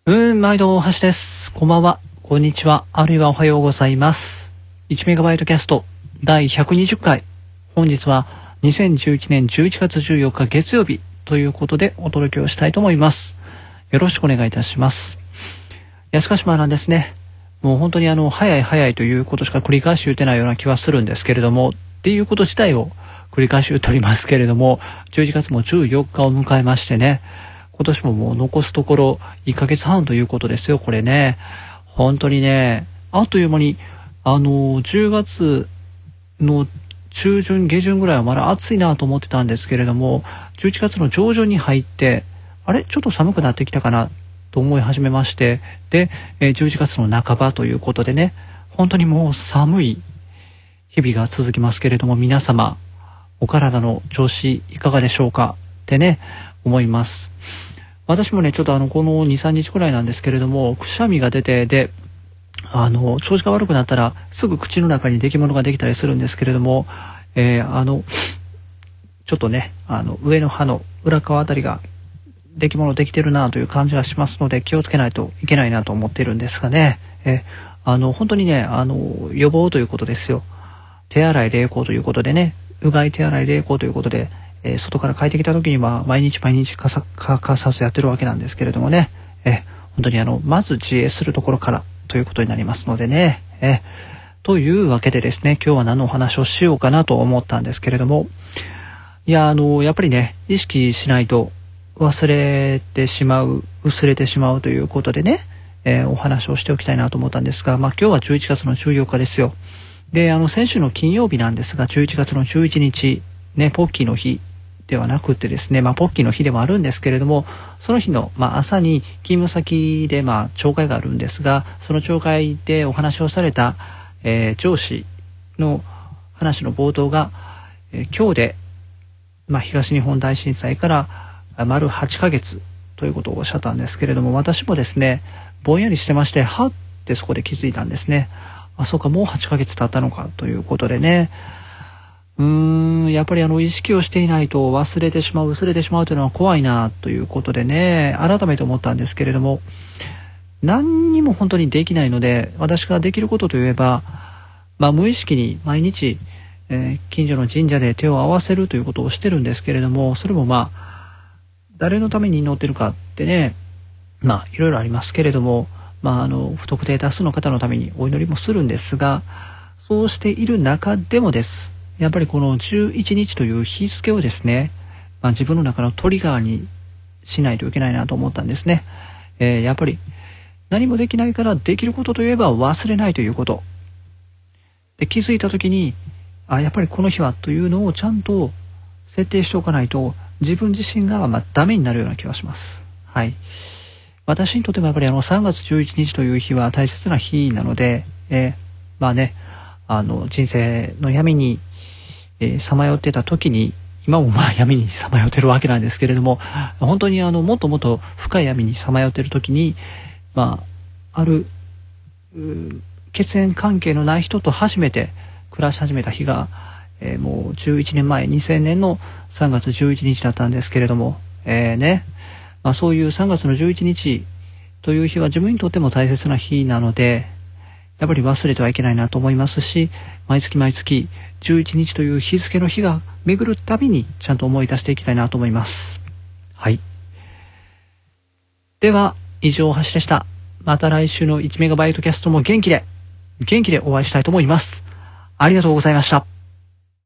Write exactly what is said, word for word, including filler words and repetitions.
うーん、毎度大橋です。こんばんは、こんにちは、あるいはおはようございます。いちメガバイトキャストだいひゃくにじゅっかい。本日はにせんじゅういちねんじゅういちがつじゅうよっか月曜日ということでお届けをしたいと思います。よろしくお願いいたします。安鹿島なんですね。もう本当にあの、早い早いということしか繰り返し言ってないような気はするんですけれども、っていうこと自体を繰り返し言っておりますけれども、じゅういちがつもじゅうよっかを迎えましてね、今年ももう残すところいっかげつはんということですよ、これね。本当にね、あっという間に、あの、じゅうがつの中旬、下旬ぐらいはまだ暑いなと思ってたんですけれども、じゅういちがつの上旬に入って、あれちょっと寒くなってきたかなと思い始めまして、で、えーじゅういちがつの半ばということでね、本当にもう寒い日々が続きますけれども、皆様、お体の調子いかがでしょうかってね、思います。私もね、ちょっとあの、このに、さんにちくらいなんですけれども、くしゃみが出て、で、あの、調子が悪くなったら、すぐ口の中に出来物ができたりするんですけれども、えー、あの、ちょっとね、あの、上の歯の裏側あたりが、出来物できてるなという感じがしますので、気をつけないといけないなと思っているんですがね、えー、あの、本当にね、あの、予防ということですよ。手洗い冷行ということでね、うがい手洗い冷行ということで、えー、外から帰ってきた時には毎日毎日かさかかさずやってるわけなんですけれどもね、えー、本当にあのまず自衛するところからということになりますのでね、えー、というわけでですね、今日は何のお話をしようかなと思ったんですけれども、いやあのやっぱりね、意識しないと忘れてしまう、薄れてしまうということでね、えー、お話をしておきたいなと思ったんですが、まあ今日はじゅういちがつのじゅうよっかですよ。で、あの先週の金曜日なんですが、じゅういちがつのじゅういちにちね、ポッキーの日ではなくてですね、まあ、ポッキーの日でもあるんですけれども、その日の、まあ、朝に勤務先で、まあ、朝会があるんですが、その朝会でお話をされた、えー、上司の話の冒頭が、えー、今日で、まあ、東日本大震災から丸はちかげつということをおっしゃったんですけれども、私もですね、ぼんやりしてまして、はってそこで気づいたんですね。あ、そうか、もうはちかげつ経ったのかということでね、うーん、やっぱりあの意識をしていないと忘れてしまう、薄れてしまうというのは怖いなということでね、改めて思ったんですけれども、何にも本当にできないので、私ができることといえば、まあ無意識に毎日、えー、近所の神社で手を合わせるということをしてるんですけれども、それもまあ、誰のために祈ってるかってね、まあいろいろありますけれども、まああの、不特定多数の方のためにお祈りもするんですが、そうしている中でもです。やっぱりこのじゅういちにちという日付をですね、まあ、自分の中のトリガーにしないといけないなと思ったんですね。えー、やっぱり何もできないからできることといえば忘れないということ。で、気づいた時に、あ、やっぱりこの日はというのをちゃんと設定しておかないと自分自身がまあダメになるような気がします。はい。私にとってもやっぱりあのさんがつじゅういちにちという日は大切な日なので、えー、まあね、あの人生の闇にさまよってた時に、今もまあ闇にさまよってるわけなんですけれども、本当にあのもっともっと深い闇にさまよってる時に、まあある血縁関係のない人と初めて暮らし始めた日が、えー、もうじゅういちねんまえ、にせんねんのさんがつじゅういちにちだったんですけれども、えー、ね、まあ、そういうさんがつのじゅういちにちという日は自分にとっても大切な日なので、やっぱり忘れてはいけないなと思いますし、毎月毎月じゅういちにちという日付の日が巡るたびにちゃんと思い出していきたいなと思います。はい。では、以上大橋でした。また来週のいちメガバイトキャストも元気で、元気でお会いしたいと思います。ありがとうございました。